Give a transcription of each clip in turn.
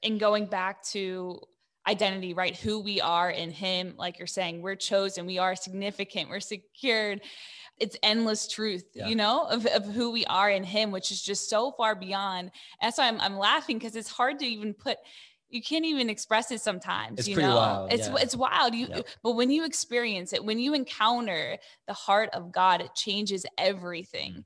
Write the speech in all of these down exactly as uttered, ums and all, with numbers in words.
and going back to identity, right? Who we are in him, like you're saying, we're chosen, we are significant, we're secured. It's endless truth, yeah. you know, of, of who we are in him, which is just so far beyond. And so I'm, I'm laughing because it's hard to even put, you can't even express it sometimes, it's you pretty know, wild. it's, yeah. it's wild. You, yep. But when you experience it, when you encounter the heart of God, it changes everything.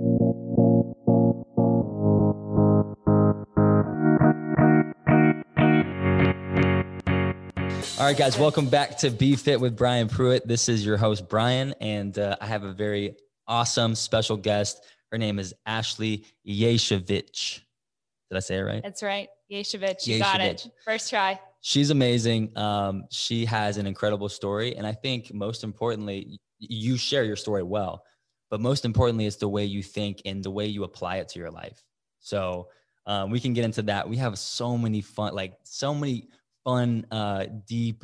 All right, guys, welcome back to Be Fit with Brian Pruitt. This is your host, Brian, and uh, I have a very awesome special guest. Her name is Ashley Yashevich. Did I say it right? That's right. Yashevich. You got it. First try. She's amazing. Um, she has an incredible story. And I think most importantly, you share your story well, but most importantly, it's the way you think and the way you apply it to your life. So um, we can get into that. We have so many fun, like so many fun, uh, deep,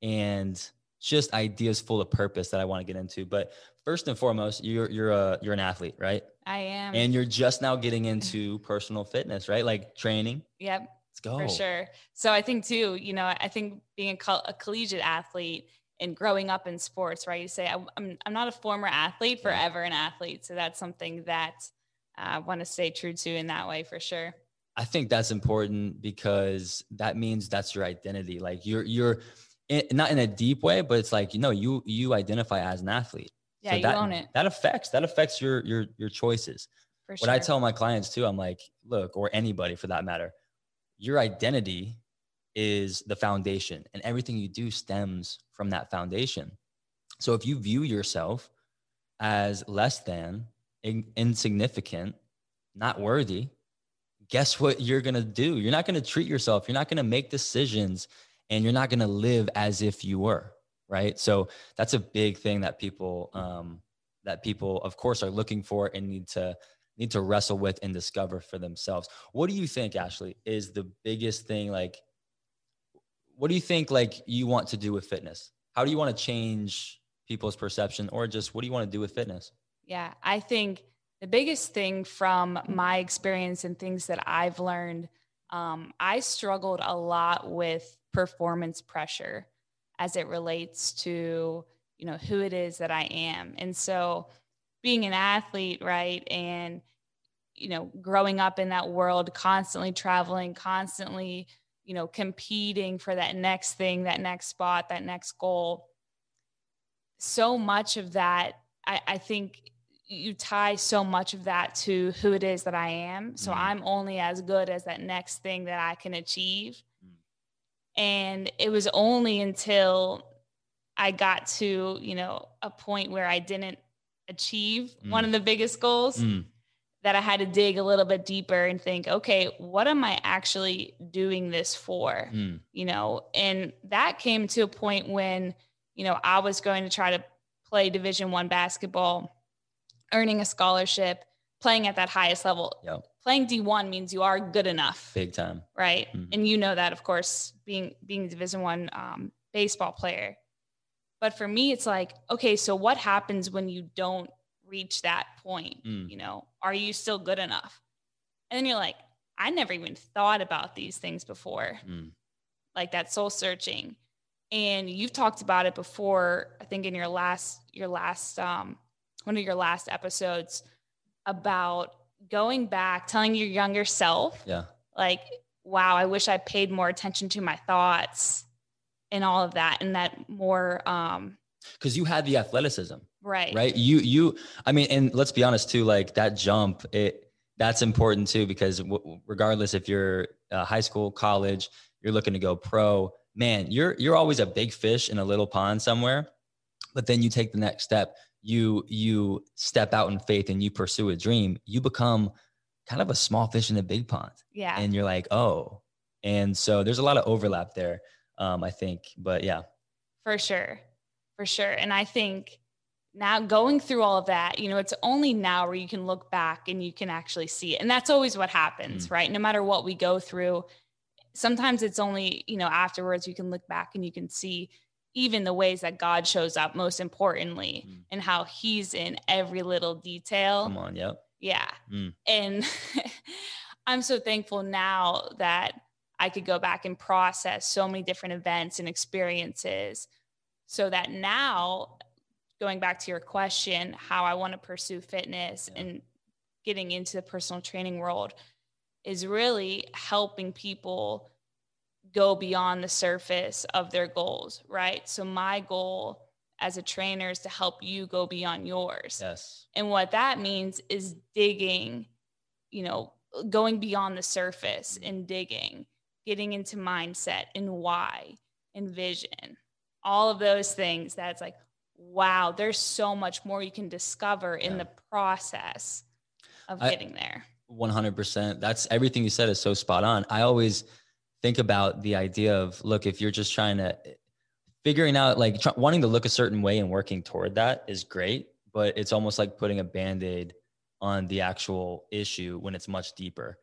and just ideas full of purpose that I want to get into. But first and foremost, you're you're a you're an athlete, right? I am. And you're just now getting into personal fitness, right? Like training. Yep. Let's go. For sure. So I think too, you know, I think being a, co- a collegiate athlete and growing up in sports, right? You say, I, I'm I'm not a former athlete, forever an athlete. So that's something that I want to stay true to in that way for sure. I think that's important because that means that's your identity. Like you're, you're in, not in a deep way, but it's like, you know, you, you identify as an athlete. Yeah, so you that, own it. That affects, that affects your, your, your choices. For sure. What I tell my clients too, I'm like, look, or anybody for that matter, your identity is the foundation and everything you do stems from that foundation. So if you view yourself as less than, in, insignificant, not worthy, guess what you're going to do? You're not going to treat yourself. You're not going to make decisions and you're not going to live as if you were, right? So that's a big thing that people, um, that people of course are looking for and need to, need to wrestle with and discover for themselves. What do you think, Ashley, is the biggest thing? Like, what do you think, like you want to do with fitness? How do you want to change people's perception, or just what do you want to do with fitness? Yeah, I think the biggest thing from my experience and things that I've learned, um, I struggled a lot with performance pressure as it relates to, you know, who it is that I am. And so being an athlete, right, and, you know, growing up in that world, constantly traveling, constantly, you know, competing for that next thing, that next spot, that next goal. So much of that, I, I think you tie so much of that to who it is that I am. So mm. I'm only as good as that next thing that I can achieve. Mm. And it was only until I got to, you know, a point where I didn't achieve mm. one of the biggest goals mm. that I had to dig a little bit deeper and think, okay, what am I actually doing this for? Mm. You know, and that came to a point when, you know, I was going to try to play Division One basketball, earning a scholarship, playing at that highest level. Yep. Playing D one means you are good enough. Big time. Right. Mm-hmm. And you know that, of course, being, being a Division One um, baseball player. But for me, it's like, okay, so what happens when you don't reach that point? Mm. You know, are you still good enough? And then you're like, I never even thought about these things before. Mm. Like that soul searching. And you've talked about it before, I think in your last, your last, um, one of your last episodes, about going back, telling your younger self, yeah, like, wow, I wish I paid more attention to my thoughts and all of that. And that more, um, cause you had the athleticism, right? Right. You, you, I mean, and let's be honest too, like that jump, it, that's important too, because w- regardless if you're uh, high school, college, you're looking to go pro, man, you're, you're always a big fish in a little pond somewhere, but then you take the next step, you, you step out in faith and you pursue a dream, you become kind of a small fish in a big pond. Yeah. And you're like, oh, and so there's a lot of overlap there. Um, I think, but yeah. For sure. For sure. And I think now going through all of that, you know, it's only now where you can look back and you can actually see it. And that's always what happens, mm. right? No matter what we go through, sometimes it's only, you know, afterwards you can look back and you can see even the ways that God shows up, most importantly, mm. and how he's in every little detail. Come on. Yep. Yeah. Mm. And I'm so thankful now that I could go back and process so many different events and experiences, so that now, going back to your question, how I want to pursue fitness yeah. and getting into the personal training world is really helping people go beyond the surface of their goals, right? So my goal as a trainer is to help you go beyond yours. Yes. And what that means is digging, you know, going beyond the surface and digging, getting into mindset and why and vision, all of those things. That's like, wow, there's so much more you can discover in yeah. the process of I, getting there. one hundred percent. That's everything you said is so spot on. I always think about the idea of, look, if you're just trying to figuring out, like tr- wanting to look a certain way and working toward that is great, but it's almost like putting a Band-Aid on the actual issue when it's much deeper.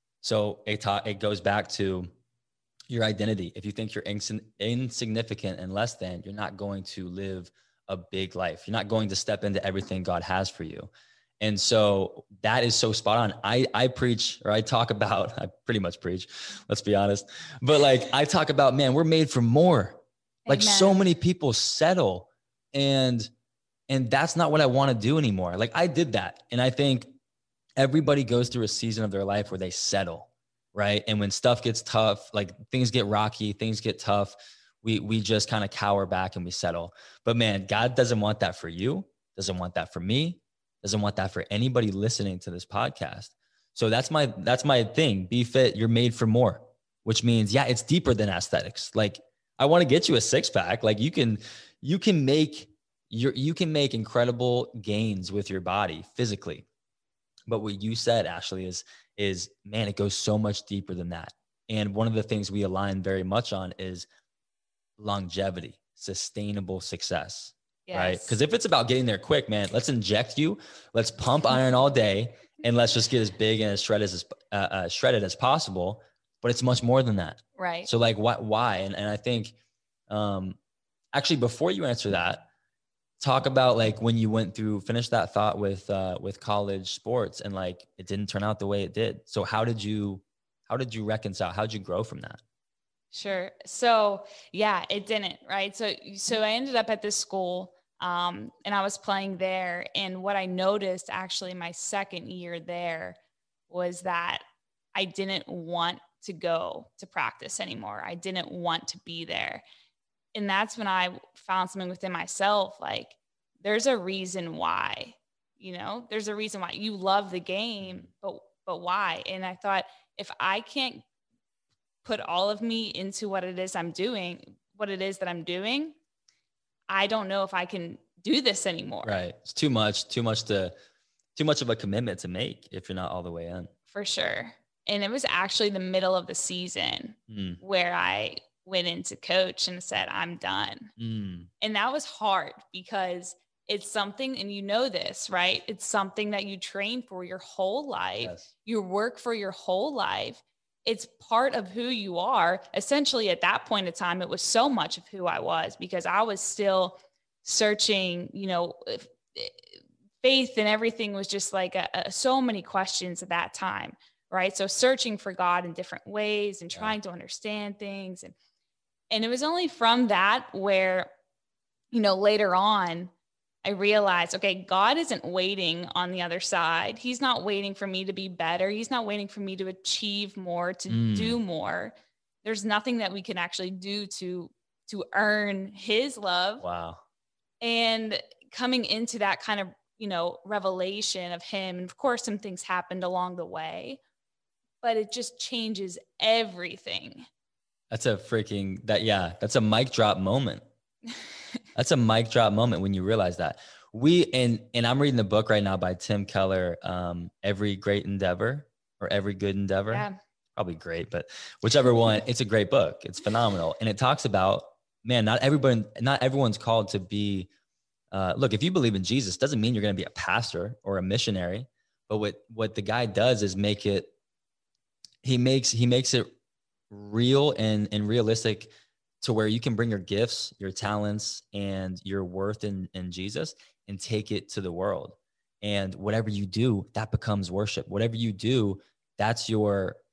So it, ta- it goes back to your identity. If you think you're ins- insignificant and less than, you're not going to live a big life. You're not going to step into everything God has for you. And so that is so spot on. I, I preach, or I talk about, I pretty much preach, let's be honest. But like, I talk about, man, we're made for more. Like Amen. So many people settle, and, and that's not what I want to do anymore. Like I did that. And I think everybody goes through a season of their life where they settle, right? And when stuff gets tough, like things get rocky, things get tough, we, we just kind of cower back and we settle. But man, God doesn't want that for you. Doesn't want that for me. Doesn't want that for anybody listening to this podcast. So that's my, that's my thing. Be fit. You're made for more, which means, yeah, it's deeper than aesthetics. Like I want to get you a six pack. Like you can, you can make your, you can make incredible gains with your body physically. But what you said, Ashley, is, is man, it goes so much deeper than that. And one of the things we align very much on is longevity, sustainable success. Yes. Right? Because if it's about getting there quick, man, let's inject you, let's pump iron all day, and let's just get as big and as shredded as uh, uh, shredded as possible. But it's much more than that. Right. So like, what? Why? And and I think, um, actually, before you answer that, talk about like when you went through, finish that thought with uh, with college sports, and like it didn't turn out the way it did. So how did you how did you reconcile? How did you grow from that? Sure. So yeah, it didn't, right? So, so I ended up at this school, um, and I was playing there. And what I noticed actually my second year there was that I didn't want to go to practice anymore. I didn't want to be there. And that's when I found something within myself. Like there's a reason why, you know, there's a reason why you love the game, but, but why? And I thought, if I can't put all of me into what it is I'm doing, what it is that I'm doing, I don't know if I can do this anymore. Right. It's too much, too much to, too much of a commitment to make if you're not all the way in. For sure. And it was actually the middle of the season mm. where I went into coach and said, I'm done. Mm. And that was hard because it's something, and you know this, right? It's something that you train for your whole life. Yes. You work for your whole life. It's part of who you are. Essentially, at that point in time, it was so much of who I was because I was still searching, you know, faith and everything was just like a, a, so many questions at that time, right? So searching for God in different ways and trying yeah. to understand things. And, and it was only from that where, you know, later on, I realized, okay, God isn't waiting on the other side. He's not waiting for me to be better. He's not waiting for me to achieve more, to mm. do more. There's nothing that we can actually do to, to earn his love. Wow. And coming into that kind of, you know, revelation of him. And of course, some things happened along the way, but it just changes everything. That's a freaking, that, yeah, that's a mic drop moment. That's a mic drop moment when you realize that. We, and, and I'm reading the book right now by Tim Keller, um, Every Great Endeavor or Every Good Endeavor. Yeah. Probably great, but whichever one, it's a great book. It's phenomenal. And it talks about, man, not everybody, not everyone's called to be, uh, look, if you believe in Jesus, doesn't mean you're going to be a pastor or a missionary, but what, what the guy does is make it, he makes, he makes it real and, and realistic to where you can bring your gifts, your talents, and your worth in, in Jesus and take it to the world. And whatever you do, that becomes worship. Whatever you do, that's your,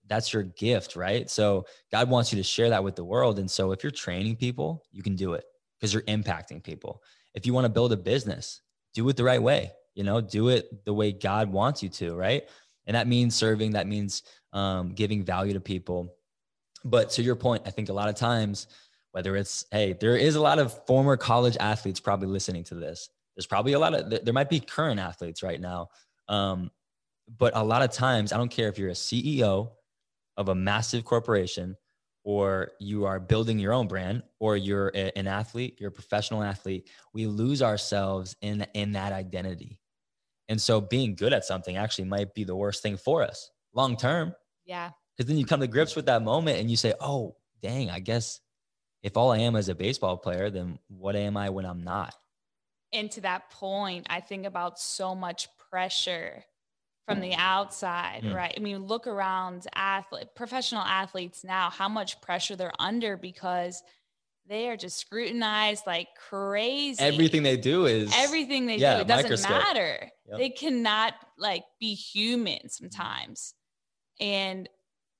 that's your gift, right? So God wants you to share that with the world. And so if you're training people, you can do it because you're impacting people. If you want to build a business, do it the right way, you know, do it the way God wants you to, right? And that means serving, that means um, giving value to people. But to your point, I think a lot of times, whether it's, hey, there is a lot of former college athletes probably listening to this. There's probably a lot of, there might be current athletes right now. Um, but a lot of times, I don't care if you're a C E O of a massive corporation, or you are building your own brand, or you're a, an athlete, you're a professional athlete, we lose ourselves in, in that identity. And so being good at something actually might be the worst thing for us long term. Yeah. Because then you come to grips with that moment and you say, oh, dang, I guess if all I am is a baseball player, then what am I when I'm not? And to that point, I think about so much pressure from the outside, mm. right? I mean, look around athlete, professional athletes now, how much pressure they're under because they are just scrutinized like crazy. Everything they do is everything they yeah, do. It doesn't microscope. matter. Yep. They cannot like be human sometimes. And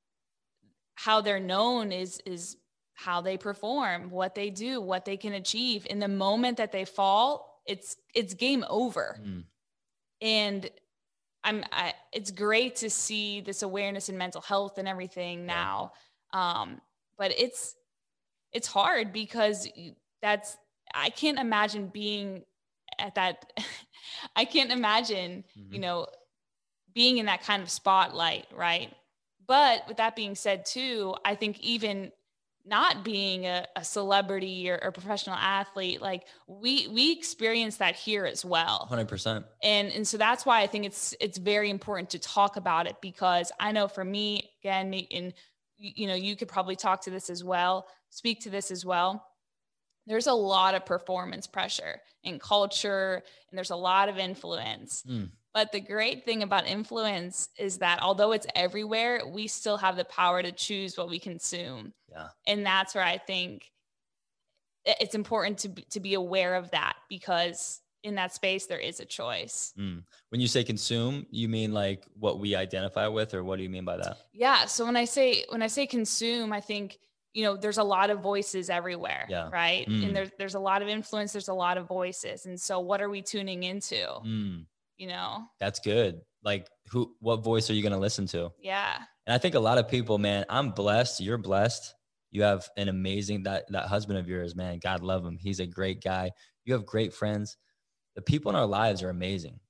how they're known is, is how they perform, what they do, what they can achieve. In the moment that they fall, it's, it's game over. Mm. And I'm, I, it's great to see this awareness in mental health and everything now. Yeah. Um, but it's, it's hard because that's, I can't imagine being at that. I can't imagine, mm-hmm. you know, being in that kind of spotlight. Right. But with that being said too, I think even not being a, a celebrity or a professional athlete, like we, we experience that here as well. one hundred percent. And, and so that's why I think it's, it's very important to talk about it, because I know for me, again, and you know, you could probably talk to this as well, speak to this as well. There's a lot of performance pressure in culture, and there's a lot of influence. Mm. But the great thing about influence is that although it's everywhere, we still have the power to choose what we consume. Yeah. And that's where I think it's important to be, to be aware of that, because in that space, there is a choice. Mm. When you say consume, you mean like what we identify with, or what do you mean by that? Yeah. So when I say, when I say consume, I think, you know, there's a lot of voices everywhere, yeah. right? Mm. And there's, there's a lot of influence. There's a lot of voices. And so what are we tuning into? Mm. You know, that's good. Like who, what voice are you going to listen to? Yeah. And I think a lot of people, man, I'm blessed. You're blessed. You have an amazing, that, that husband of yours, man, God love him. He's a great guy. You have great friends. The people in our lives are amazing.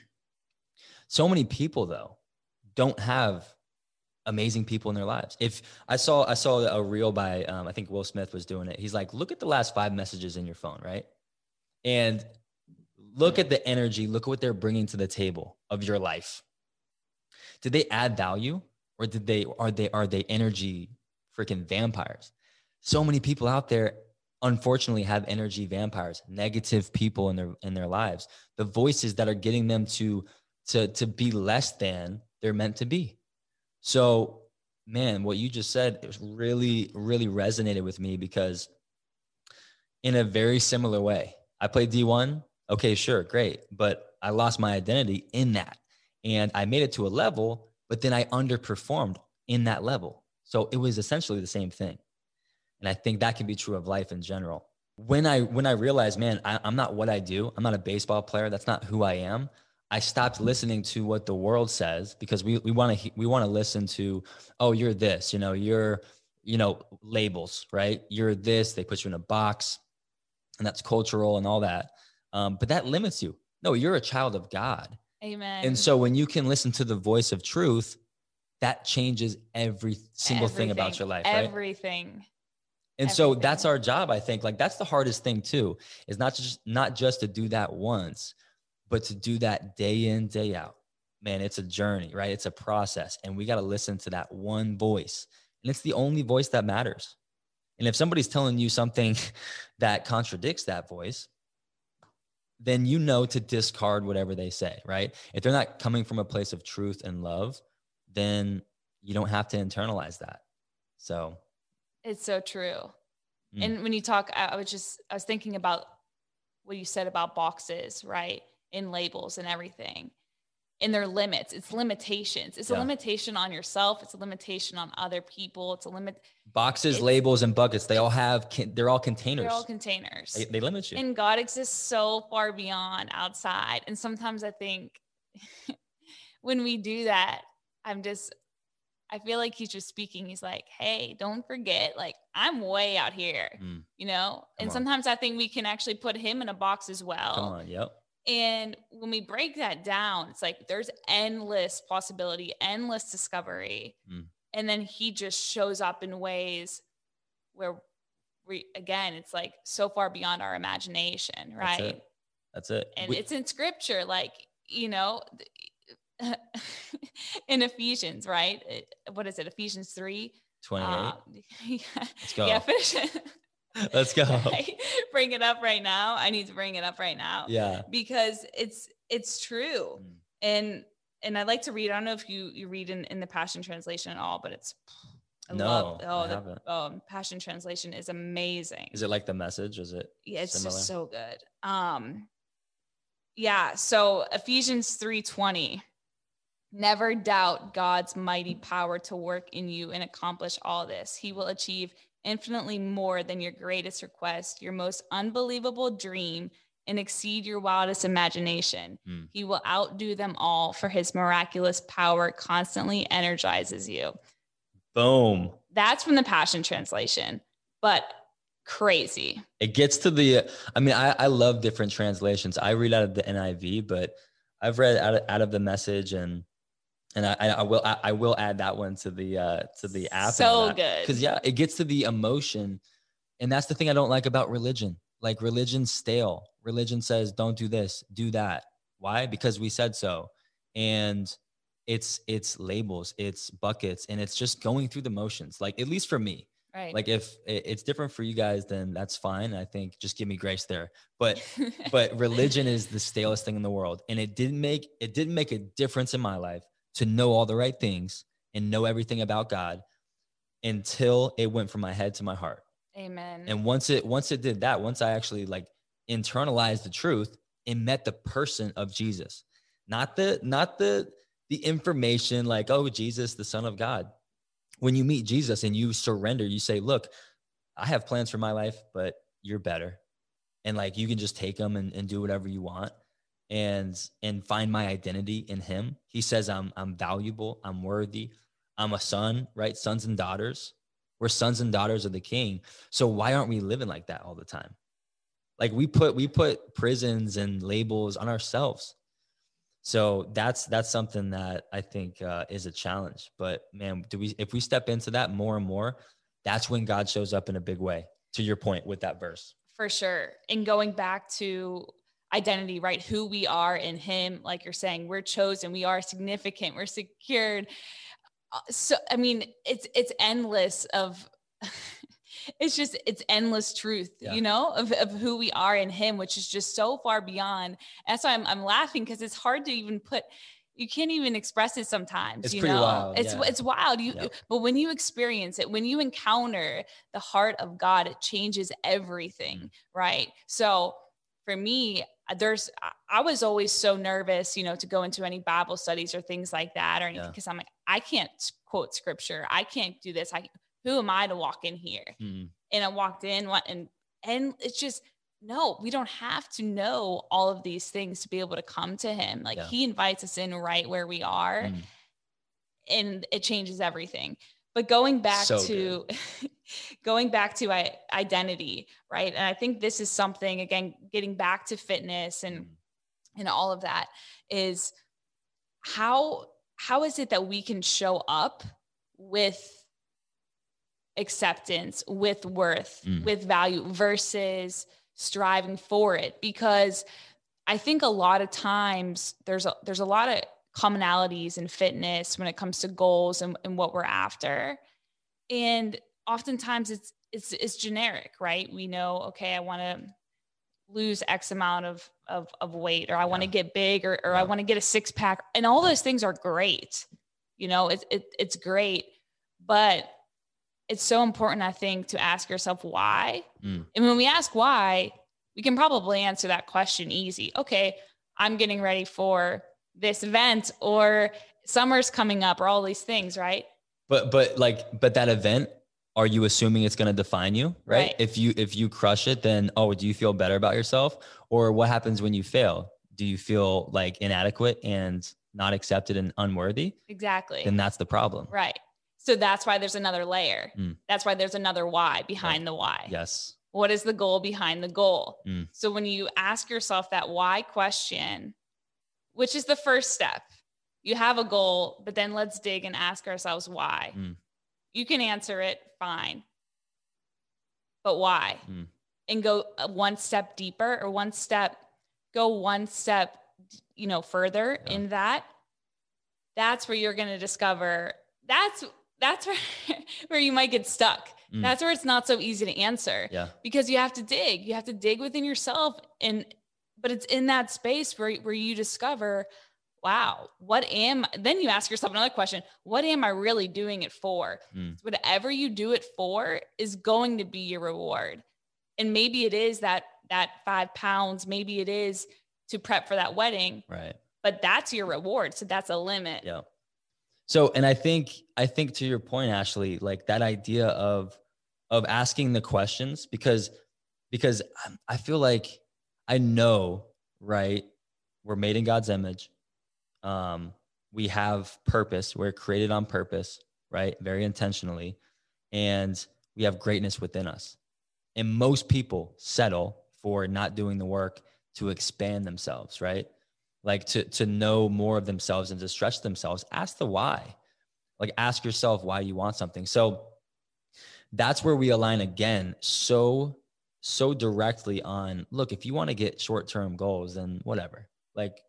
So many people though, don't have amazing people in their lives. If I saw, I saw a reel by, um, I think Will Smith was doing it. He's like, look at the last five messages in your phone. Right. And look at the energy, look at what they're bringing to the table of your life. Did they add value, or did they, are they, are they energy freaking vampires? So many people out there, unfortunately, have energy vampires, negative people in their, in their lives, the voices that are getting them to, to, to be less than they're meant to be. So man, what you just said, it was really, really resonated with me, because in a very similar way, I played D one. Okay, sure. Great. But I lost my identity in that, and I made it to a level, but then I underperformed in that level. So it was essentially the same thing. And I think that can be true of life in general. When I, when I realized, man, I, I'm not what I do. I'm not a baseball player. That's not who I am. I stopped listening to what the world says, because we, we want to, we want to listen to, oh, you're this, you know, you're, you know, labels, right? You're this, they put you in a box, and that's cultural and all that. Um, but that limits you. No, you're a child of God. Amen. And so when you can listen to the voice of truth, that changes every single Everything, thing about your life, right? Everything. And Everything. so that's our job. I think like that's the hardest thing too, is not just, not just to do that once, but to do that day in, day out. Man, it's a journey, right? It's a process, and we got to listen to that one voice, and it's the only voice that matters. And if somebody's telling you something that contradicts that voice, then you know to discard whatever they say, right? If they're not coming from a place of truth and love, then you don't have to internalize that. So it's so true. Mm. And when you talk, I was just, I was thinking about what you said about boxes, right? In labels and everything. in their limits. It's limitations. It's Yeah. a limitation on yourself. It's a limitation on other people. It's a limit. Boxes, It's, labels, and buckets. They all have, they're all containers. They're all containers. They, they limit you. And God exists so far beyond outside. And sometimes I think when we do that, I'm just, I feel like he's just speaking. He's like, hey, don't forget, like, I'm way out here, mm. you know? And sometimes I think we can actually put him in a box as well. Come on. Yep. And when we break that down, it's like there's endless possibility, endless discovery. Mm. And then he just shows up in ways where we, again, it's like so far beyond our imagination, right? That's it. That's it. And we- it's in scripture, like, you know, in Ephesians, right? What is it? Ephesians three twenty-eight. Uh, yeah. Let's go. Yeah, finish it. Let's go. Bring it up right now. I need to bring it up right now. Yeah. Because it's it's true. Mm. And and I like to read. I don't know if you you read in, in the Passion Translation at all, but it's I no, love oh I the haven't. oh, Passion Translation is amazing. Is it like the Message? Is it Yeah, it's similar? just so good. Um yeah, so Ephesians three twenty. Never doubt God's mighty power to work in you and accomplish all this. He will achieve infinitely more than your greatest request, your most unbelievable dream, and exceed your wildest imagination. Hmm. He will outdo them all, for his miraculous power constantly energizes you. Boom. That's from the Passion Translation, but crazy. It gets to the, I mean, I, I love different translations. I read out of the N I V, but I've read out of, out of the Message, and And I, I will I, I will add that one to the uh, to the app. So good. Because yeah, it gets to the emotion, and that's the thing I don't like about religion. Like, religion's stale. Religion says don't do this, do that. Why? Because we said so, and it's it's labels, it's buckets, and it's just going through the motions. Like, at least for me. Right. Like, if it's different for you guys, then that's fine. I think just give me grace there. But but religion is the stalest thing in the world, and it didn't make it didn't make a difference in my life to know all the right things and know everything about God until it went from my head to my heart. Amen. And once it, once it did that, once I actually like internalized the truth and met the person of Jesus, not the, not the, the information like, oh, Jesus, the Son of God. When you meet Jesus and you surrender, you say, look, I have plans for my life, but you're better. And like, you can just take them and, and do whatever you want. and and find my identity in him. He says I'm I'm valuable, I'm worthy, I'm a son, right? Sons and daughters. We're sons and daughters of the King. So why aren't we living like that all the time? Like, we put we put prisons and labels on ourselves. So that's that's something that I think uh, is a challenge. But man, do we if we step into that more and more, that's when God shows up in a big way. To your point with that verse. For sure. And going back to identity, right? Who we are in him, like you're saying, we're chosen, we are significant, we're secured. So, I mean, it's, it's endless of, it's just, it's endless truth, yeah. you know, of, of who we are in him, which is just so far beyond. And so I'm, I'm laughing because it's hard to even put, you can't even express it sometimes, it's you pretty know, wild. it's, yeah. it's wild. You, yep. But when you experience it, when you encounter the heart of God, it changes everything. Mm-hmm. Right. So for me, there's, I was always so nervous, you know, to go into any Bible studies or things like that or anything. Yeah. Cause I'm like, I can't quote scripture. I can't do this. I, who am I to walk in here? Mm-hmm. And I walked in and, and it's just, no, we don't have to know all of these things to be able to come to him. Like yeah. he invites us in right where we are mm. and it changes everything. But going back so to going back to I, identity, right? And I think this is something, again, getting back to fitness and, mm. and all of that is how, how is it that we can show up with acceptance, with worth, mm. with value versus striving for it? Because I think a lot of times there's a, there's a lot of commonalities in fitness when it comes to goals and, and what we're after. And oftentimes it's, it's, it's generic, right? We know, okay, I want to lose X amount of, of, of weight, or I yeah. want to get big, or, or yeah. I want to get a six pack, and all those things are great. You know, it's, it, it's great, but it's so important, I think, to ask yourself why. Mm. And when we ask why, we can probably answer that question easy. Okay, I'm getting ready for this event, or summer's coming up, or all these things, right? But, but like, but that event, are you assuming it's going to define you? Right? Right. If you, if you crush it, then, oh, do you feel better about yourself? Or what happens when you fail? Do you feel like inadequate and not accepted and unworthy? Exactly. Then that's the problem. Right. So that's why there's another layer. Mm. That's why there's another why behind Right. the why. Yes. What is the goal behind the goal? Mm. So when you ask yourself that why question, which is the first step, you have a goal, but then let's dig and ask ourselves why. Mm. You can answer it fine, but why? Mm. And go one step deeper, or one step, go one step, you know, further Yeah. in that. That's where you're going to discover that's, that's where, where you might get stuck. Mm. That's where it's not so easy to answer. Yeah. Because you have to dig, you have to dig within yourself. And, but it's in that space where, where you discover, wow, what am, then you ask yourself another question. What am I really doing it for? Mm. Whatever you do it for is going to be your reward. And maybe it is that, that five pounds, maybe it is to prep for that wedding, right? But that's your reward. So that's a limit. Yeah. So, and I think, I think to your point, Ashley, like that idea of, of asking the questions, because, because I feel like I know, right? We're made in God's image. Um, we have purpose. We're created on purpose, right? Very intentionally. And we have greatness within us. And most people settle for not doing the work to expand themselves, right? Like to, to know more of themselves and to stretch themselves. Ask the why. Like ask yourself why you want something. So that's where we align again so, so directly on, look, if you want to get short-term goals, then whatever. Like,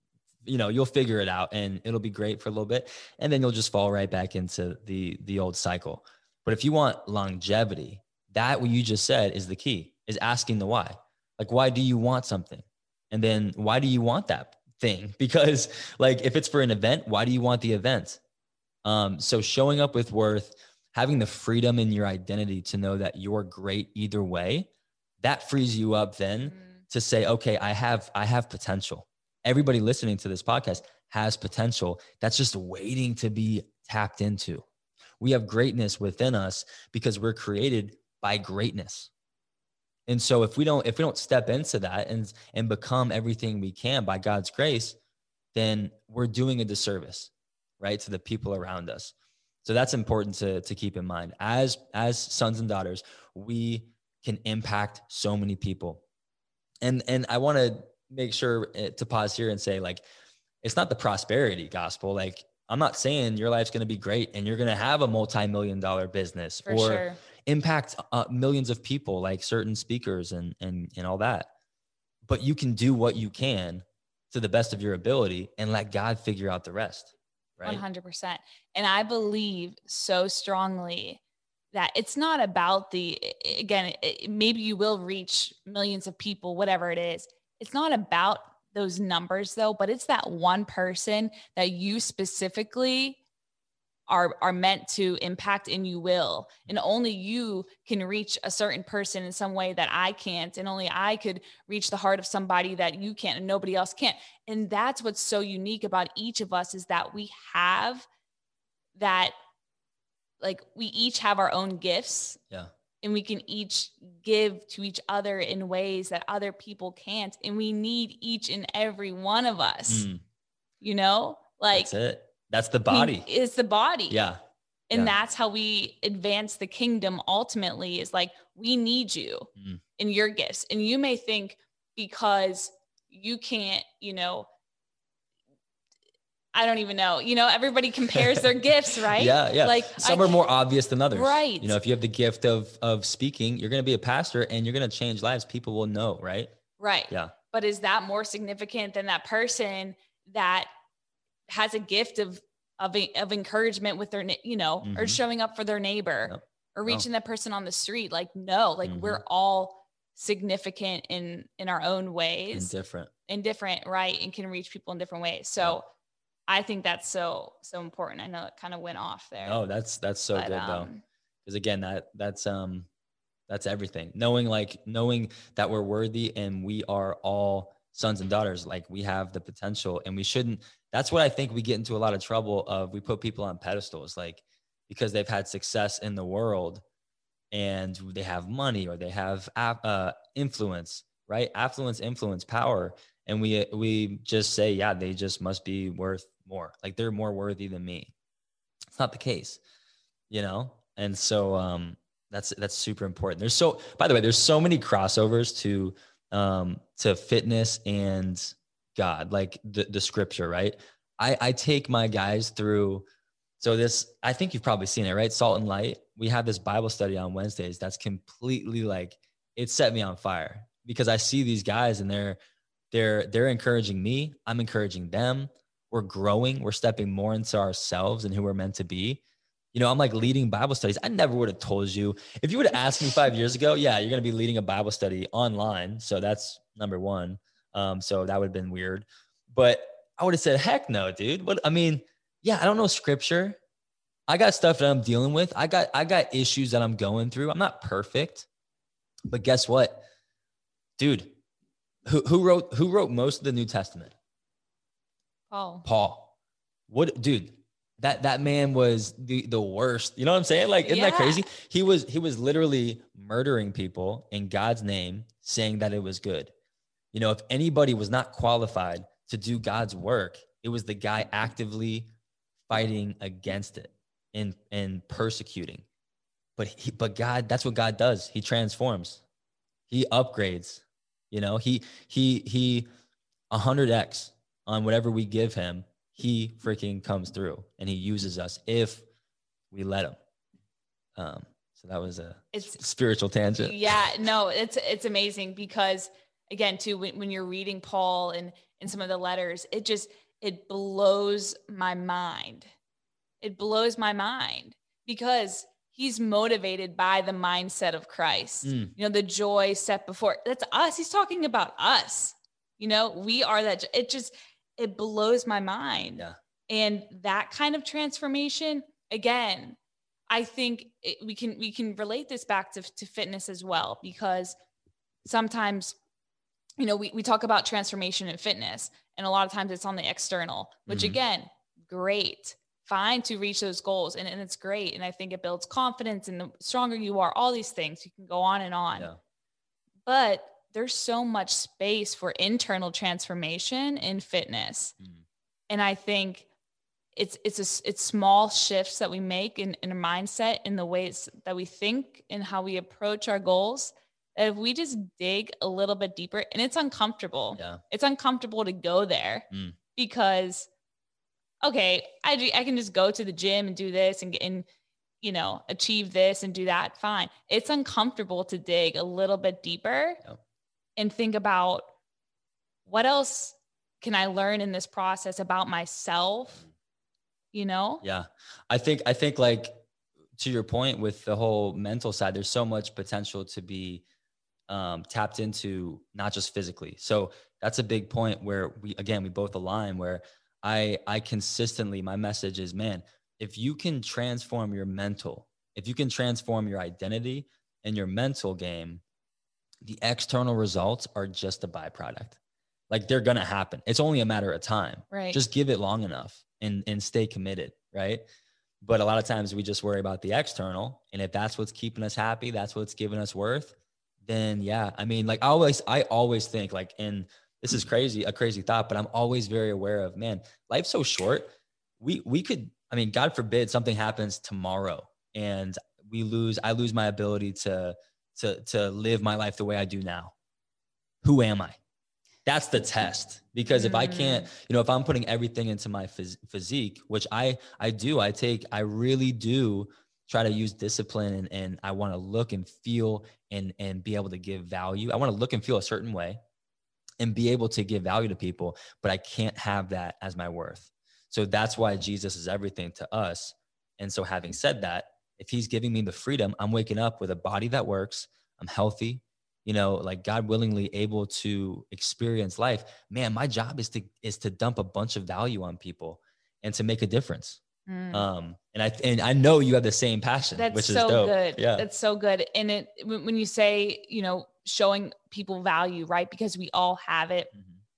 you know, you'll figure it out and it'll be great for a little bit. And then you'll just fall right back into the, the old cycle. But if you want longevity, that what you just said is the key, is asking the why. Like, why do you want something? And then why do you want that thing? Because like, if it's for an event, why do you want the event? Um, so showing up with worth, having the freedom in your identity to know that you're great either way, that frees you up then mm. to say, okay, I have, I have potential. Everybody listening to this podcast has potential that's just waiting to be tapped into. We have greatness within us because we're created by greatness. And so if we don't, if we don't step into that and, and become everything we can by God's grace, then we're doing a disservice, right, to the people around us. So that's important to, to keep in mind. As, as sons and daughters, we can impact so many people. And, and I want to make sure to pause here and say, like, it's not the prosperity gospel. Like, I'm not saying your life's going to be great and you're going to have a multi-million dollar business For or sure. impact uh, millions of people, like certain speakers and, and, and all that. But you can do what you can to the best of your ability and let God figure out the rest. Right. one hundred percent. And I believe so strongly that it's not about the, again, it, maybe you will reach millions of people, whatever it is. It's not about those numbers though, but it's that one person that you specifically are, are meant to impact, and you will. And only you can reach a certain person in some way that I can't. And only I could reach the heart of somebody that you can't and nobody else can't. And that's what's so unique about each of us, is that we have that, like, we each have our own gifts. Yeah. And we can each give to each other in ways that other people can't. And we need each and every one of us, mm. you know, like that's it. That's the body. It's the body. Yeah. And yeah. that's how we advance the kingdom ultimately, is like, we need you mm. in your gifts. And you may think because you can't, you know, I don't even know, you know, everybody compares their gifts, right? Yeah. Yeah. Like some I, are more obvious than others. Right. You know, if you have the gift of, of speaking, you're going to be a pastor and you're going to change lives. People will know. Right. Right. Yeah. But is that more significant than that person that has a gift of, of, of encouragement with their, you know, mm-hmm. or showing up for their neighbor yep. or reaching no. that person on the street? Like, no, like mm-hmm. we're all significant in, in our own ways. And different. And different. Right. And can reach people in different ways. So yeah. I think that's so, so important. I know it kind of went off there. No, that's, that's so but, good um, though. Cause again, that that's, um, that's everything. Knowing like, knowing that we're worthy and we are all sons and daughters. Like we have the potential, and we shouldn't. That's what I think we get into a lot of trouble of. We put people on pedestals, like because they've had success in the world and they have money or they have uh, influence, right? Affluence, influence, power. And we, we just say, yeah, they just must be worth more. Like they're more worthy than me. It's not the case, you know? And so um, that's, that's super important. There's so, by the way, there's so many crossovers to, um, to fitness and God, like the, the scripture, right? I, I take my guys through. So this, I think you've probably seen it, right? Salt and Light. We have this Bible study on Wednesdays. That's completely like, it set me on fire because I see these guys and they're, they're, they're encouraging me. I'm encouraging them. We're growing. We're stepping more into ourselves and who we're meant to be. You know, I'm like leading Bible studies. I never would have told you if you would have asked me five years ago, yeah, you're going to be leading a Bible study online. So that's number one. Um, so that would have been weird, but I would have said, heck no, dude. What, I mean, yeah, I don't know scripture. I got stuff that I'm dealing with. I got, I got issues that I'm going through. I'm not perfect, but guess what, dude, who, who wrote, who wrote most of the New Testament? Paul. Paul. What, dude, that, that man was the, the worst. You know what I'm saying? Like, isn't yeah. that crazy? He was, he was literally murdering people in God's name, saying that it was good. You know, if anybody was not qualified to do God's work, it was the guy actively fighting against it and, and persecuting. But he, but God, that's what God does. He transforms, he upgrades, you know, he, he, he a hundred X on whatever we give him, he freaking comes through and he uses us if we let him. Um, so that was a it's, spiritual tangent. Yeah, no, it's, it's amazing because again, too, when, when you're reading Paul and, and some of the letters, it just, it blows my mind. It blows my mind because he's motivated by the mindset of Christ. Mm. You know, the joy set before, that's us. He's talking about us. You know, we are that. It just, it blows my mind. Yeah. And that kind of transformation, again, I think it, we can, we can relate this back to, to fitness as well, because sometimes, you know, we, we talk about transformation in fitness, and a lot of times it's on the external, which mm-hmm. again, great, fine to reach those goals. And, and it's great. And I think it builds confidence, and the stronger you are, all these things, you can go on and on, yeah. But there's so much space for internal transformation in fitness. Mm-hmm. And I think it's, it's, a, it's small shifts that we make in, in a mindset, in the ways that we think and how we approach our goals. If we just dig a little bit deeper, and it's uncomfortable, yeah. it's uncomfortable to go there mm. because, okay, I, I can just go to the gym and do this and, and, you know, achieve this and do that. Fine. It's uncomfortable to dig a little bit deeper yep. and think about what else can I learn in this process about myself, you know? Yeah. I think, I think like to your point with the whole mental side, there's so much potential to be Um, tapped into, not just physically. So that's a big point where we, again, we both align, where I, I consistently, my message is, man, if you can transform your mental, if you can transform your identity and your mental game, the external results are just a byproduct. Like they're going to happen. It's only a matter of time. Right. Just give it long enough and, and stay committed. Right. But a lot of times we just worry about the external. And if that's what's keeping us happy, that's what's giving us worth, then yeah, I mean, like I always, I always think like, and this is crazy, a crazy thought, but I'm always very aware of, man, life's so short. We, we could, I mean, God forbid something happens tomorrow and we lose, I lose my ability to, to, to live my life the way I do now. Who am I? That's the test. Because if I can't, you know, if I'm putting everything into my phys- physique, which I, I do, I take, I really do try to use discipline, and, and I want to look and feel and, and be able to give value. I want to look and feel a certain way and be able to give value to people, but I can't have that as my worth. So that's why Jesus is everything to us. And so having said that, if he's giving me the freedom, I'm waking up with a body that works, I'm healthy, you know, like God willingly able to experience life, man, my job is to, is to dump a bunch of value on people and to make a difference. Mm. Um, and I, and I know you have the same passion, That's which so is dope. good. Yeah. That's so good. And it, when you say, you know, showing people value, right? Because we all have it. Mm-hmm.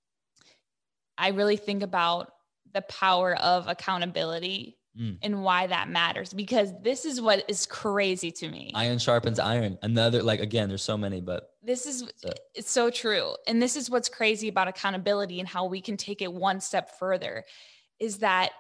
I really think about the power of accountability mm. and why that matters, because this is what is crazy to me. Iron sharpens iron. Another, like, again, there's so many, but this is, so. It's so true. And this is what's crazy about accountability and how we can take it one step further is that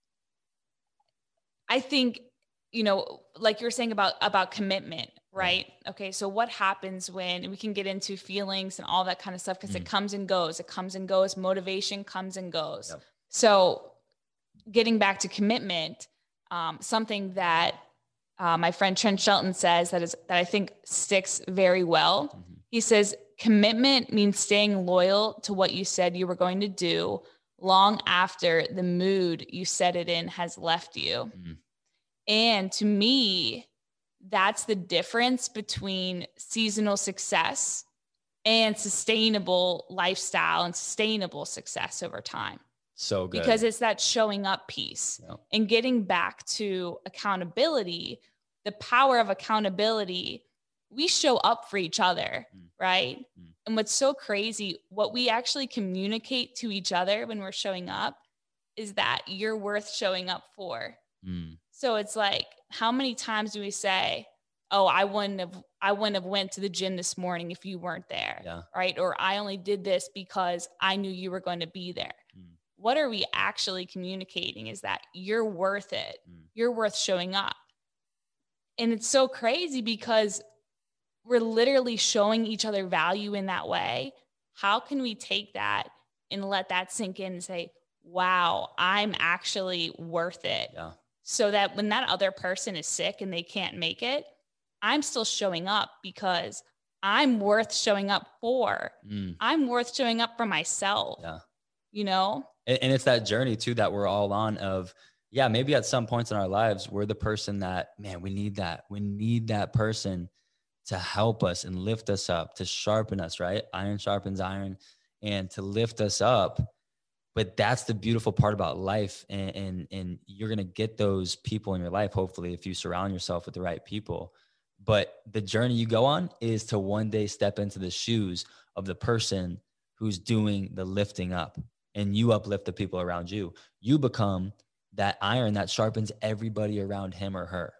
I think, you know, like you're saying about, about commitment, right? Yeah. Okay. So what happens when we can get into feelings and all that kind of stuff, because mm. it comes and goes, it comes and goes, motivation comes and goes. Yep. So getting back to commitment, um, something that uh, my friend Trent Shelton says that is, that I think sticks very well. Mm-hmm. He says, commitment means staying loyal to what you said you were going to do long after the mood you set it in has left you. Mm. And to me, that's the difference between seasonal success and sustainable lifestyle and sustainable success over time. So good. Because it's that showing up piece. Yeah. And getting back to accountability, the power of accountability, we show up for each other, mm. right? Mm. And what's so crazy, what we actually communicate to each other when we're showing up is that you're worth showing up for. Mm. So it's like, how many times do we say, oh, I wouldn't have, I wouldn't have went to the gym this morning if you weren't there, yeah. right? Or I only did this because I knew you were going to be there. Mm. What are we actually communicating is that you're worth it. Mm. You're worth showing up. And it's so crazy because we're literally showing each other value in that way. How can we take that and let that sink in and say, wow, I'm actually worth it. Yeah. So that when that other person is sick and they can't make it, I'm still showing up because I'm worth showing up for. Mm. I'm worth showing up for myself. Yeah. You know? And, and it's that journey too, that we're all on of, yeah, maybe at some points in our lives, we're the person that, man, we need that. We need that person to help us and lift us up, to sharpen us, right? Iron sharpens iron, and to lift us up. But that's the beautiful part about life. And, and, and you're going to get those people in your life, hopefully, if you surround yourself with the right people. But the journey you go on is to one day step into the shoes of the person who's doing the lifting up, and you uplift the people around you. You become that iron that sharpens everybody around him or her.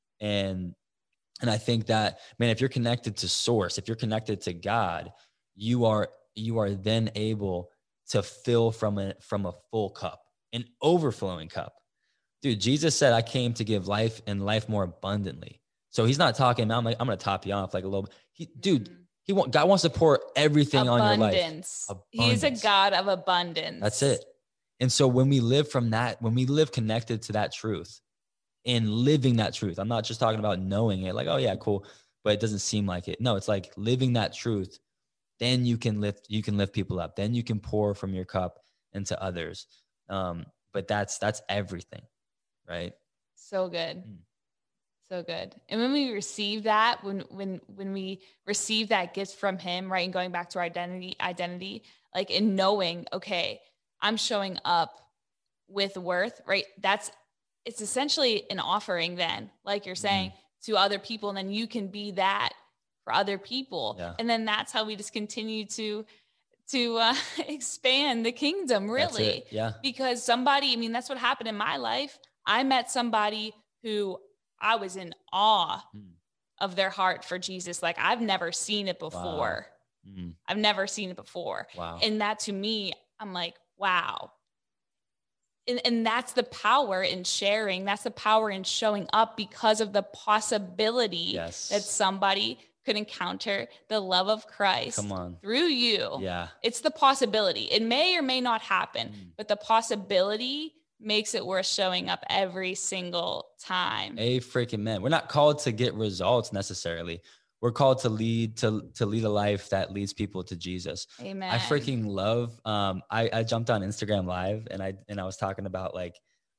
And, and I think that, man, if you're connected to source, if you're connected to God, you are, you are then able to fill from a, from a full cup, an overflowing cup. Dude, Jesus said, I came to give life and life more abundantly. So he's not talking about, I'm like, I'm going to top you off like a little bit. He, dude, mm-hmm. he want, God wants to pour everything abundance. on your life. Abundance. He's a God of abundance. That's it. And so when we live from that, when we live connected to that truth and living that truth, I'm not just talking about knowing it like, oh yeah, cool, but it doesn't seem like it. No, it's like living that truth. Then you can lift, you can lift people up. Then you can pour from your cup into others. Um, but that's, that's everything. Right. So good. Mm. So good. And when we receive that, when, when, when we receive that gift from him, right. And going back to our identity, identity, like in knowing, okay, I'm showing up with worth, right? That's, it's essentially an offering then, like you're saying, mm. to other people. And then you can be that for other people. Yeah. And then that's how we just continue to, to uh, expand the kingdom, really. Yeah. Because somebody, I mean, that's what happened in my life. I met somebody who I was in awe mm. of their heart for Jesus. Like I've never seen it before. Wow. Mm. I've never seen it before. Wow. And that to me, I'm like, wow. And, and that's the power in sharing. That's the power in showing up because of the possibility yes. that somebody could encounter the love of Christ Come on. through you. Yeah. It's the possibility. It may or may not happen, mm. but the possibility makes it worth showing up every single time. A freaking man. We're not called to get results necessarily. We're called to lead, to, to lead a life that leads people to Jesus. Amen. I freaking love, um, I, I jumped on Instagram Live and I, and I was talking about like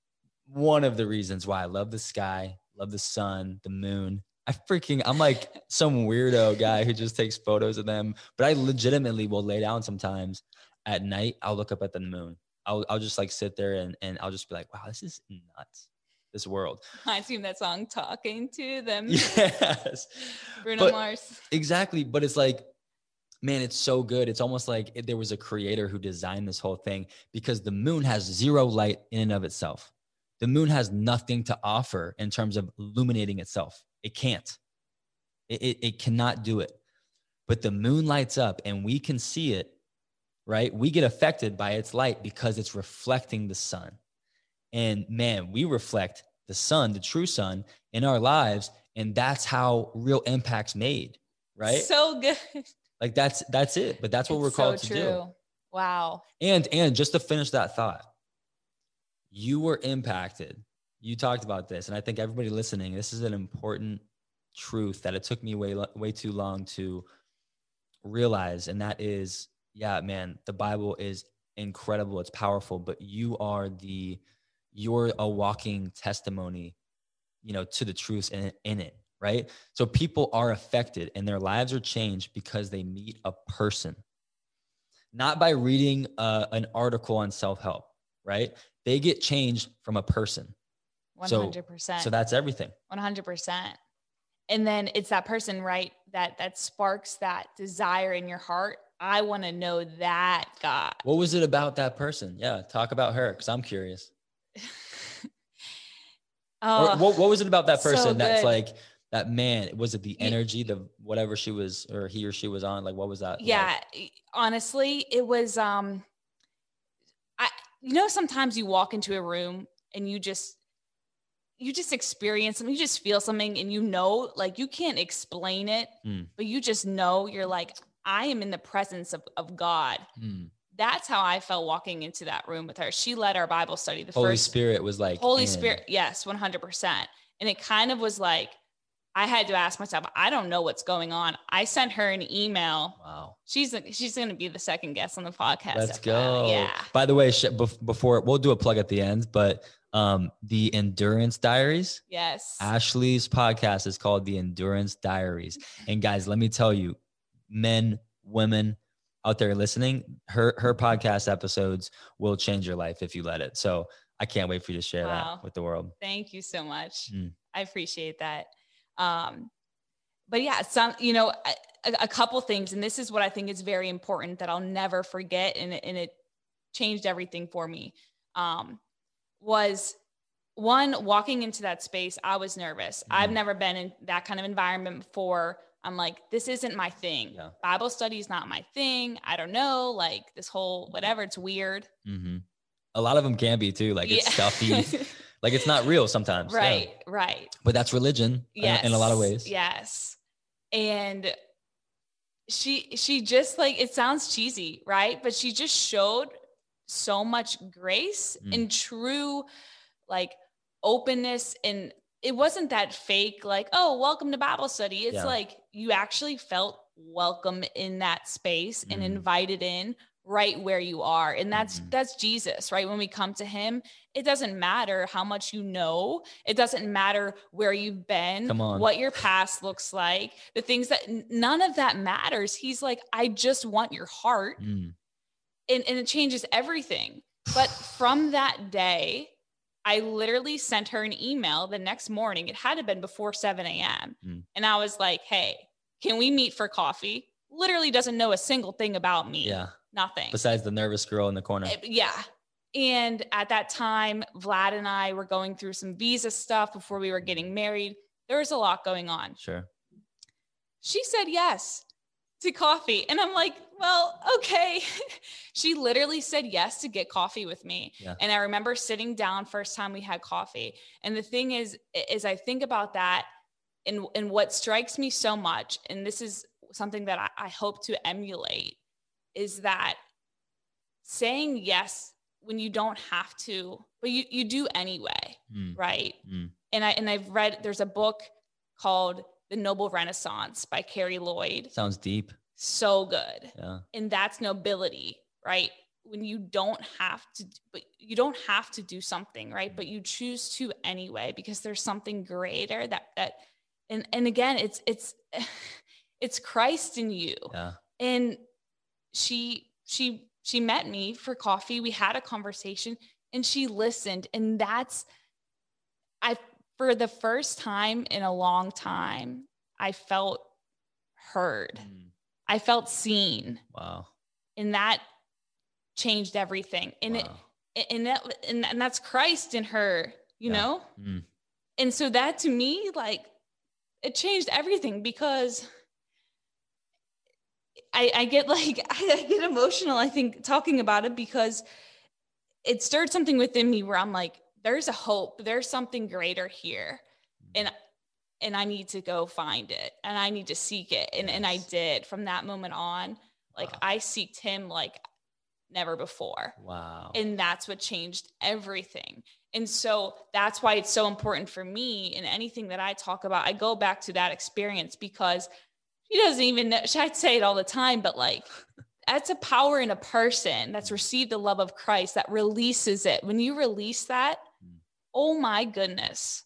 one of the reasons why I love the sky, love the sun, the moon. I freaking, I'm like some weirdo guy who just takes photos of them, but I legitimately will lay down sometimes at night. I'll look up at the moon. I'll, I'll just like sit there and, and I'll just be like, wow, this is nuts. This world. I've seen that song Talking to Them. Yes. Bruno but, Mars. Exactly. But it's like, Man, it's so good. It's almost like it, there was a creator who designed this whole thing, because the moon has zero light in and of itself. The moon has nothing to offer in terms of illuminating itself. It can't. It, it, it cannot do it. But the moon lights up and we can see it, right? We get affected by its light because it's reflecting the sun. And man, we reflect the sun, the true sun, in our lives. And that's how real impact's made, right? So good. Like that's, that's it. But that's what It's we're called so to true. do. Wow. And, and just to finish that thought, you were impacted. You talked about this. And I think everybody listening, this is an important truth that it took me way, way too long to realize. And that is, yeah, man, the Bible is incredible. It's powerful, but you are the, you're a walking testimony, you know, to the truths in, in it. Right. So people are affected and their lives are changed because they meet a person, not by reading uh, an article on self-help, right? They get changed from a person. one hundred percent. So, so that's everything. one hundred percent. And then it's that person, right? That, that sparks that desire in your heart. I want to know that God. What was it about that person? Yeah. Talk about her. Cause I'm curious. Oh, or what, what was it about that person so that's good. like, that man, was it the energy, the whatever she was, or he or she was on? Like, what was that? Yeah, like? Honestly, it was, um, I, you know, sometimes you walk into a room and you just, you just experience something, you just feel something and you know, like you can't explain it, mm. but you just know you're like, I am in the presence of, of God. Mm. That's how I felt walking into that room with her. She led our Bible study. The Holy first Spirit was like, Holy in. Spirit. Yes. one hundred percent. And it kind of was like, I had to ask myself, I don't know what's going on. I sent her an email. Wow. She's she's going to be the second guest on the podcast. Let's go. Yeah. By the way, before we'll do a plug at the end, but um, the Endurance Diaries. Yes. Ashley's podcast is called the Endurance Diaries. And guys, let me tell you, men, women out there listening, her, her podcast episodes will change your life if you let it. So I can't wait for you to share wow. that with the world. Thank you so much. Mm. I appreciate that. Um, but yeah, some, you know, a, a couple things, and this is what I think is very important that I'll never forget. And it, and it changed everything for me. Um, was one, walking into that space, I was nervous. Mm-hmm. I've never been in that kind of environment before. I'm like, this isn't my thing. Yeah. Bible study is not my thing. I don't know, like this whole, whatever, it's weird. Mm-hmm. A lot of them can be too. Like it's yeah. stuffy. Like it's not real sometimes. Right. Yeah. Right. But that's religion yes. in a lot of ways. Yes. And she, she just like, it sounds cheesy, right? But she just showed so much grace mm. and true, like openness. And it wasn't that fake, like, oh, welcome to Bible study. It's yeah. like, you actually felt welcome in that space mm. and invited in right where you are. And that's, mm-hmm. that's Jesus, right? When we come to him, it doesn't matter how much you know. It doesn't matter where you've been, what your past looks like, the things that none of that matters. He's like, I just want your heart. Mm. And, and it changes everything. But from that day, I literally sent her an email the next morning. It had to have been before seven a.m. Mm. And I was like, hey, can we meet for coffee? Literally doesn't know a single thing about me. Yeah. Nothing. Besides the nervous girl in the corner. Yeah. And at that time, Vlad and I were going through some visa stuff before we were getting married. There was a lot going on. Sure. She said yes to coffee. And I'm like, well, okay. She literally said yes to get coffee with me. Yeah. And I remember sitting down first time we had coffee. And the thing is, is I think about that and, and what strikes me so much, and this is something that I, I hope to emulate, is that saying yes when you don't have to, but you, you do anyway. Mm. Right. Mm. And I, and I've read, there's a book called The Noble Renaissance by Carrie Lloyd. Sounds deep. So good. Yeah. And that's nobility, right? When you don't have to, but you don't have to do something, right? But you choose to anyway, because there's something greater that, that, and, and again, it's, it's, it's Christ in you. Yeah. And she, she, she met me for coffee. We had a conversation and she listened. And that's, I, for the first time in a long time, I felt heard. Mm. I felt seen. Wow. And that changed everything. And wow. it, and that, and, and that's Christ in her, you yeah. know? Mm. And so that to me, like, it changed everything, because I, I get like, I get emotional, I think, talking about it, because it stirred something within me where I'm like, there's a hope, there's something greater here. And, and I need to go find it, and I need to seek it. And, yes. and I did. From that moment on, like wow. I seeked him like never before. Wow. And that's what changed everything. And so that's why it's so important for me in anything that I talk about. I go back to that experience, because she doesn't even know, I'd say it all the time, but like, that's a power in a person that's received the love of Christ that releases it. When you release that, oh my goodness.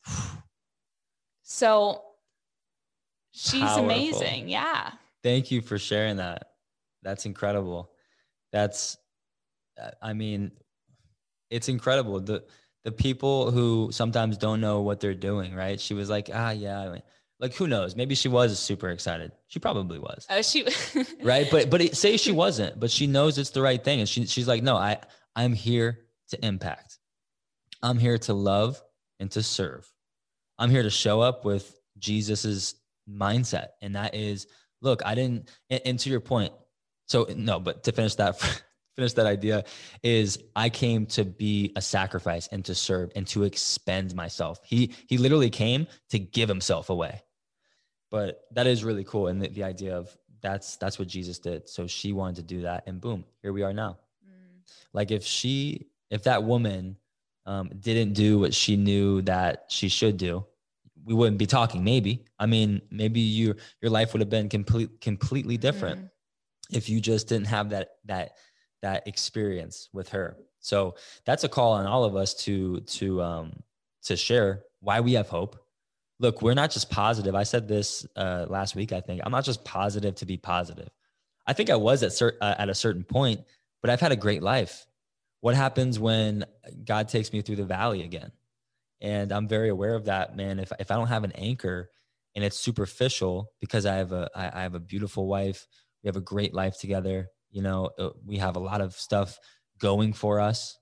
So she's Powerful. Amazing. Yeah. Thank you for sharing that. That's incredible. That's, I mean, it's incredible. The, the people who sometimes don't know what they're doing, right? She was like, ah, yeah. I mean, like, who knows? Maybe she was super excited. She probably was. Oh, she, right. But, but it, say she wasn't, but she knows it's the right thing. And she, she's like, no, I, I'm here to impact. I'm here to love and to serve. I'm here to show up with Jesus's mindset. And that is, look, I didn't, and, and to your point. So no, but to finish that, finish that idea is I came to be a sacrifice and to serve and to expend myself. He, he literally came to give himself away. But that is really cool. And the, the idea of that's, that's what Jesus did. So she wanted to do that, and boom, here we are now. Mm. Like if she, if that woman um, didn't do what she knew that she should do, we wouldn't be talking. Maybe, I mean, maybe you, your life would have been complete, completely different mm. if you just didn't have that, that, that experience with her. So that's a call on all of us to, to, um, to share why we have hope. Look, we're not just positive. I said this uh, last week. I think I'm not just positive to be positive. I think I was at cert- uh, at a certain point, but I've had a great life. What happens when God takes me through the valley again? And I'm very aware of that, man. If if I don't have an anchor and it's superficial, because I have a I, I have a beautiful wife, we have a great life together. You know, we have a lot of stuff going for us.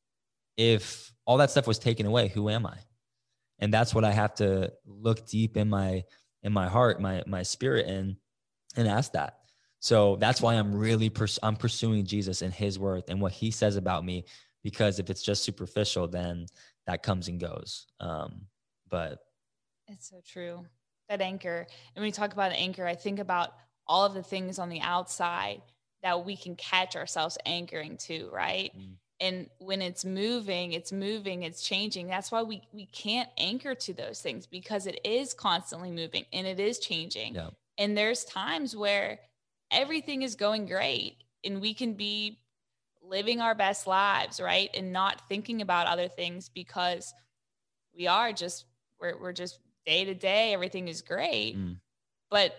If all that stuff was taken away, who am I? And that's what I have to look deep in my, in my heart, my, my spirit, and, and ask that. So that's why I'm really, pers- I'm pursuing Jesus and his worth and what he says about me, because if it's just superficial, then that comes and goes. Um, but it's so true. That anchor. And when you talk about an anchor, I think about all of the things on the outside that we can catch ourselves anchoring to, right? Mm. And when it's moving, it's moving, it's changing. That's why we we can't anchor to those things, because it is constantly moving and it is changing. Yeah. And there's times where everything is going great and we can be living our best lives, right? And not thinking about other things, because we are just, we're, we're just day to day, everything is great. Mm. But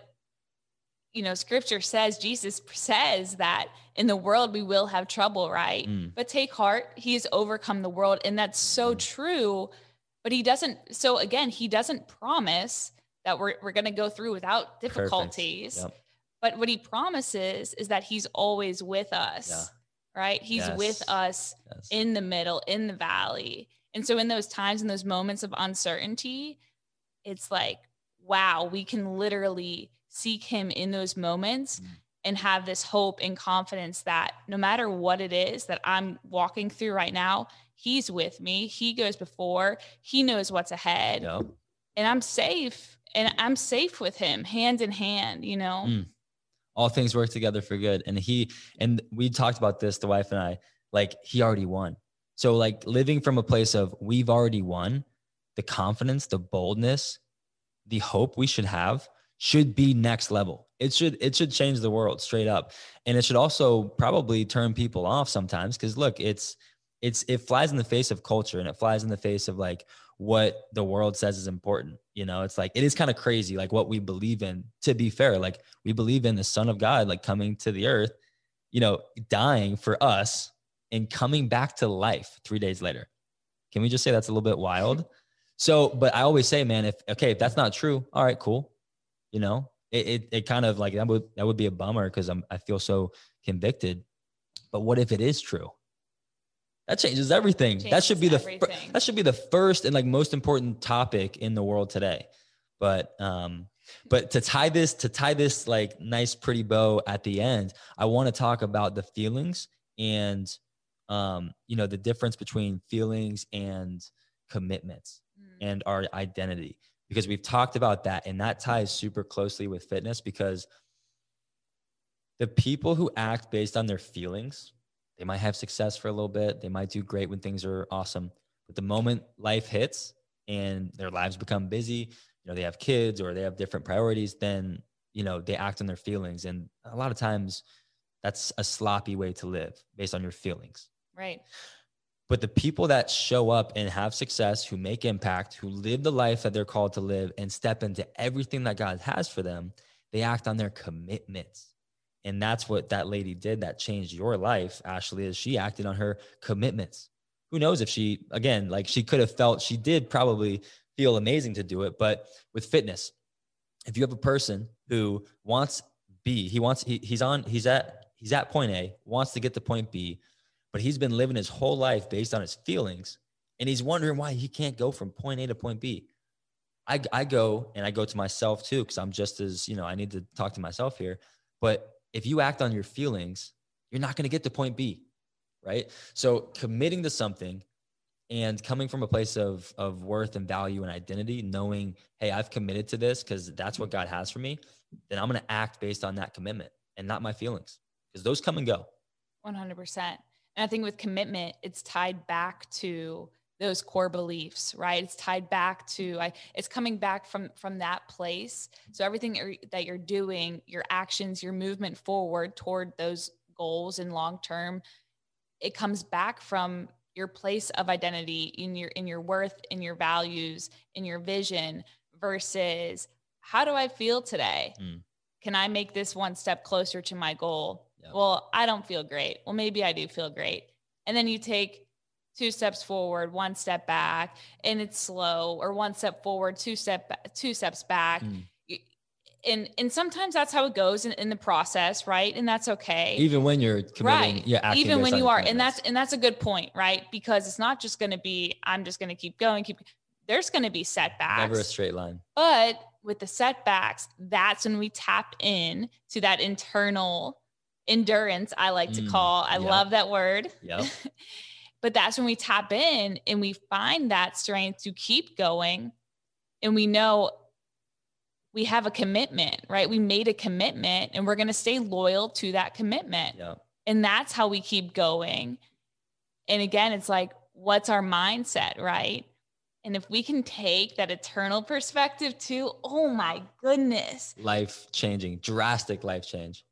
you know, scripture says, Jesus says that in the world we will have trouble, right? Mm. But take heart, he has overcome the world. And that's so mm. true. But he doesn't, so again, he doesn't promise that we're, we're going to go through without difficulties. Yep. But what he promises is that he's always with us, yeah. right? He's yes. with us yes. in the middle, in the valley. And so in those times, in those moments of uncertainty, it's like, wow, we can literally seek him in those moments mm. and have this hope and confidence that no matter what it is that I'm walking through right now, he's with me. He goes before, he knows what's ahead, yep. and I'm safe, and I'm safe with him, hand in hand, you know, mm. all things work together for good. And he, and we talked about this, the wife and I, like he already won. So like living from a place of we've already won, the confidence, the boldness, the hope we should have should be next level. It should, it should change the world straight up. And it should also probably turn people off sometimes. Cause look, it's, it's, it flies in the face of culture, and it flies in the face of like what the world says is important. You know, it's like, it is kind of crazy, like what we believe in, to be fair. Like we believe in the Son of God, like coming to the earth, you know, dying for us and coming back to life three days later. Can we just say that's a little bit wild? So, but I always say, man, if, okay, if that's not true, all right, cool. You know, it, it, it kind of like, that would, that would be a bummer because I'm, I feel so convicted. But what if it is true? That changes everything. Changes that should be the, fir- that should be the first and like most important topic in the world today. But, um, but to tie this, to tie this like nice, pretty bow at the end, I want to talk about the feelings and, um, you know, the difference between feelings and commitments mm. and our identity, because we've talked about that, and that ties super closely with fitness, because the people who act based on their feelings, they might have success for a little bit. They might do great when things are awesome. But the moment life hits and their lives become busy, you know, they have kids or they have different priorities, then, you know, they act on their feelings. And a lot of times that's a sloppy way to live based on your feelings. Right. But the people that show up and have success, who make impact, who live the life that they're called to live and step into everything that God has for them, they act on their commitments. And that's what that lady did that changed your life, Ashley, is she acted on her commitments. Who knows if she, again, like she could have felt, she did probably feel amazing to do it. But with fitness, if you have a person who wants B, he wants, he, he's on, he's at, he's at point A, wants to get to point B, but he's been living his whole life based on his feelings, and he's wondering why he can't go from point A to point B. I, I go and I go to myself too, because I'm just as, you know, I need to talk to myself here. But if you act on your feelings, you're not going to get to point B, right? So committing to something and coming from a place of, of worth and value and identity, knowing, hey, I've committed to this because that's what God has for me, then I'm going to act based on that commitment and not my feelings, because those come and go. one hundred percent. And I think with commitment, it's tied back to those core beliefs, right? It's tied back to, I, it's coming back from, from that place. So everything that you're doing, your actions, your movement forward toward those goals and long-term, it comes back from your place of identity in your, in your worth, in your values, in your vision, versus how do I feel today? Mm. Can I make this one step closer to my goal? Yep. Well, I don't feel great. Well, maybe I do feel great. And then you take two steps forward, one step back, and it's slow, or one step forward, two step, two steps back. Mm. And, and sometimes that's how it goes in, in the process. Right. And that's okay. Even when you're committing, right. yeah, even when you are. And that's, and that's a good point, right? Because it's not just going to be, I'm just going to keep going, keep, there's going to be setbacks. Never a straight line. But with the setbacks, that's when we tap in to that internal endurance, I like to call. I yep. love that word. Yep. But that's when we tap in and we find that strength to keep going. And we know we have a commitment, right? We made a commitment and we're going to stay loyal to that commitment. Yep. And that's how we keep going. And again, it's like, what's our mindset, right? And if we can take that eternal perspective too, oh my goodness. Life changing, drastic life change.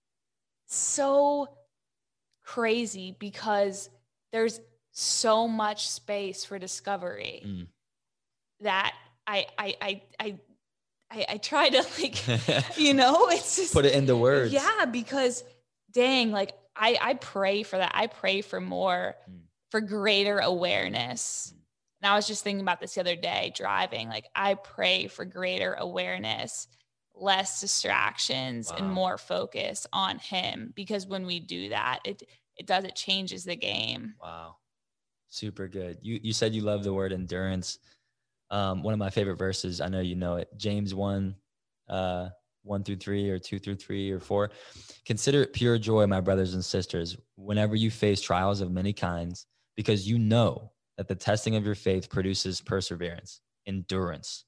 So crazy, because there's so much space for discovery mm. that I, I, I, I, I, I try to like, you know, it's just put it into words. Yeah. Because dang, like I, I pray for that. I pray for more, mm. for greater awareness. Mm. And I was just thinking about this the other day driving, like I pray for greater awareness, less distractions, wow. and more focus on him. Because when we do that, it, it does, it changes the game. Wow. Super good. You, you said you love the word endurance. Um, one of my favorite verses, I know you know it, James one, uh, one through three, or two through three or four. Consider it pure joy, my brothers and sisters, whenever you face trials of many kinds, because you know that the testing of your faith produces perseverance, endurance.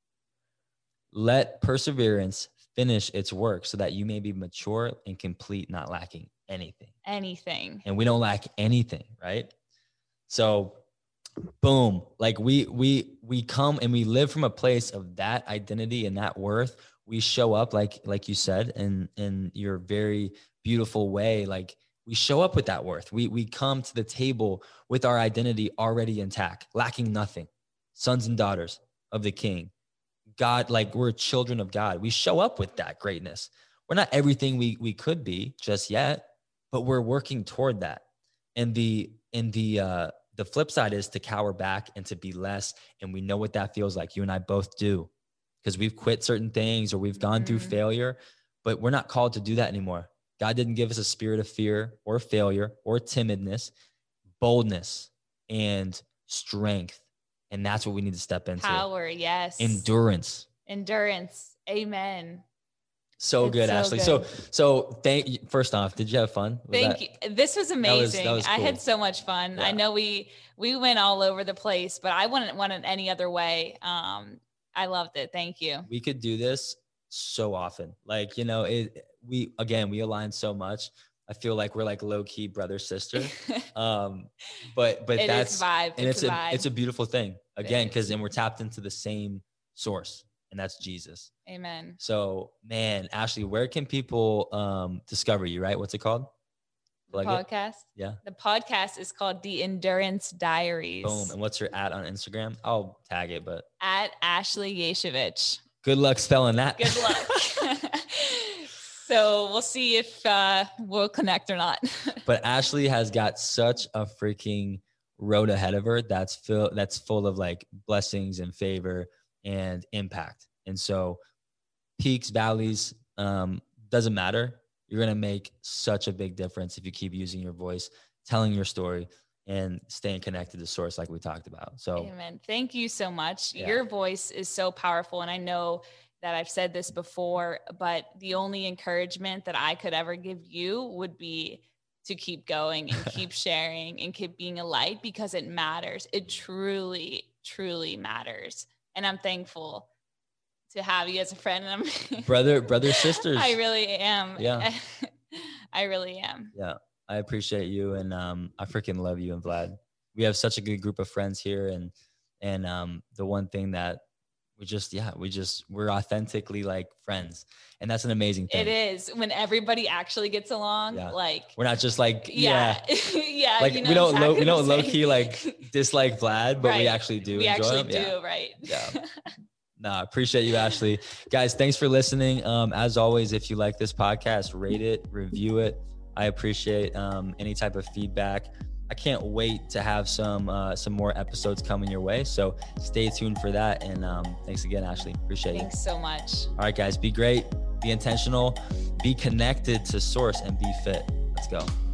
Let perseverance finish its work so that you may be mature and complete, not lacking anything. Anything. And we don't lack anything, right? So boom, like we, we, we come and we live from a place of that identity and that worth. We show up like, like you said, in, in your very beautiful way. Like we show up with that worth. We, we come to the table with our identity already intact, lacking nothing, sons and daughters of the King. God, like we're children of God. We show up with that greatness. We're not everything we, we could be just yet, but we're working toward that. And the, and the, uh, the flip side is to cower back and to be less. And we know what that feels like. You and I both do. because we've quit certain things or we've gone mm-hmm. through failure, but we're not called to do that anymore. God didn't give us a spirit of fear or failure or timidness, boldness and strength. And that's what we need to step into. Power, yes. Endurance. Endurance. Amen. So it's good, so Ashley. Good. So, so thank you. First off, did you have fun? Was thank that, you. This was amazing. That was, that was cool. I had so much fun. Yeah. I know we, we went all over the place, but I wouldn't want it any other way. Um, I loved it. Thank you. We could do this so often. Like, you know, it, we, again, we align so much. I feel like we're like low key brother, sister. Um, but, but it that's, is vibe. and it's, it's a, a vibe. it's a beautiful thing again, cause then we're tapped into the same source, and that's Jesus. Amen. So, man, Ashley, where can people um, discover you, right? What's it called? The podcast? It? Yeah. The podcast is called The Endurance Diaries. Boom. And what's your at on Instagram? I'll tag it, but. At Ashley Yashevich. Good luck spelling that. Good luck. So we'll see if uh, we'll connect or not. But Ashley has got such a freaking road ahead of her that's full, that's full of like blessings and favor and impact. And so peaks, valleys, um, doesn't matter. You're going to make such a big difference if you keep using your voice, telling your story, and staying connected to source like we talked about. So, amen. Thank you so much. Yeah. Your voice is so powerful. And I know that I've said this before, but the only encouragement that I could ever give you would be to keep going and keep sharing and keep being a light, because it matters. It truly, truly matters. And I'm thankful to have you as a friend. And I'm brother, brother, sisters. I really am. Yeah. I really am. Yeah. I appreciate you. And um, I freaking love you and Vlad. We have such a good group of friends here. And, and um, the one thing that we just, yeah, we just, we're authentically like friends. And that's an amazing thing. It is when everybody actually gets along. Yeah. Like, we're not just like, yeah, yeah, yeah. like you know we don't, exactly low, we don't low saying. key like dislike Vlad, but right. we actually do we enjoy actually him. do, yeah. right. Yeah. No, I appreciate you, Ashley. Guys, thanks for listening. Um, as always, if you like this podcast, rate it, review it. I appreciate um, any type of feedback. I can't wait to have some uh, some more episodes coming your way. So stay tuned for that. And um, thanks again, Ashley. Appreciate thanks you. Thanks so much. All right, guys, be great, be intentional, be connected to source, and be fit. Let's go.